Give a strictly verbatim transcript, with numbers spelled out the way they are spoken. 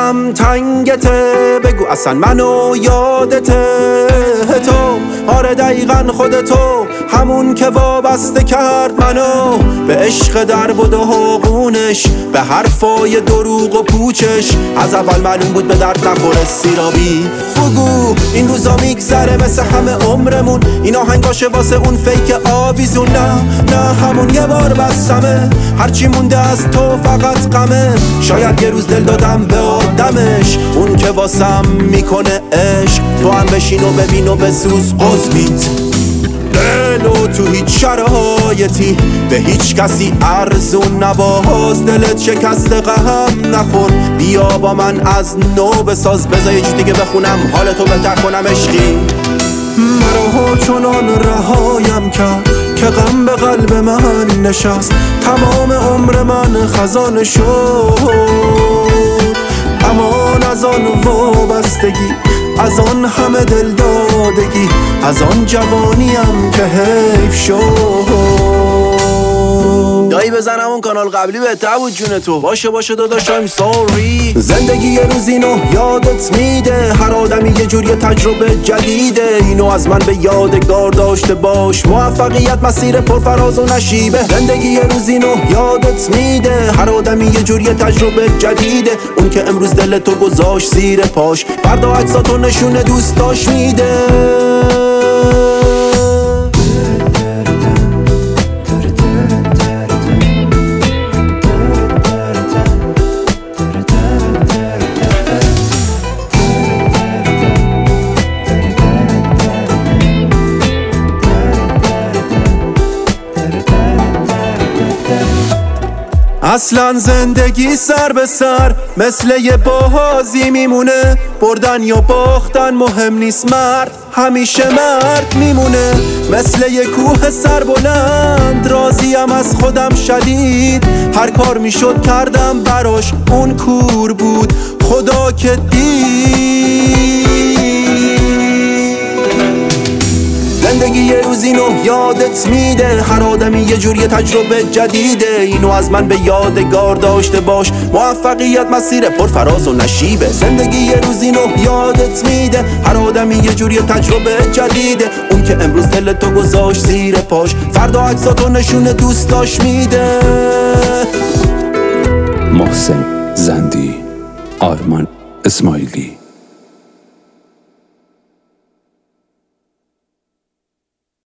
دلم تنگته، بگو اصلا منو یادته تو؟ آره دقیقا خودتو، همون که وابسته کرد منو به عشق درب و داغونش، به حرفای دروغ و پوچش. از اول معلوم بود به درد نخوره سیرابی. بگو این روزا میگذره مثل همه عمرمون، این آهنگاشه واسه اون فیک آویزون. نه نه همون یه بار بسمه، هرچی مونده از تو فقط غمه. شاید یه روز دل دادم به آدمش، اون که واسم میکنه عشق. تو هم بشین و ببین و بسوز قزمیت دل و تو هیچ شرایطی به هیچ کسی ارزون نباز. دلت شکسته غم نخور، بیا با من از نو بساز. بذار یه چیز دیگه بخونم حالتو بهتر کنم عشقی. مرا چنان رهایم کرد که غم به قلب من نشست، تمام عمر من خزانه شد. امان از آن وابستگی، از آن همه دل دادگی، از آن جوانیم که حیف شد. دایی بزنم اون کانال قبلی بهتر بود جون تو. باشه باشه داداشم سوری. زندگی یه روز اینو یادت میده، هر آدمی یه جور یه تجربه جدیده. اینو از من به یادگار داشته باش، موفقیت مسیر پرفراز و نشیبه. زندگی یه روز اینو یادت میده، هر آدمی یه جور یه تجربه جدیده. اون که امروز دل تو گذاشت زیر پاش، فردا عکساتو نشونه دوست داشت میده. اصلا زندگی سر به سر مثل یه بازی میمونه، بردن یا باختن مهم نیست، مرد همیشه مرد میمونه. مثل یه کوه سر بلند راضیم از خودم شدید، هر کار میشد کردم براش، اون کور بود خدا که دید. زندگی یه روز اینو یادت میده، هر آدمی یه جور یه تجربه جدیده. اینو از من به یادگار داشته باش، موفقیت مسیر پرفراز و نشیبه. زندگی یه روز اینو یادت میده، هر آدمی یه جور یه تجربه جدیده. اون که امروز دل تو گذاشت زیر پاش، فردا عکساتو نشونه دوست داشت میده. محسن زندی، آرمان اسماعیلی.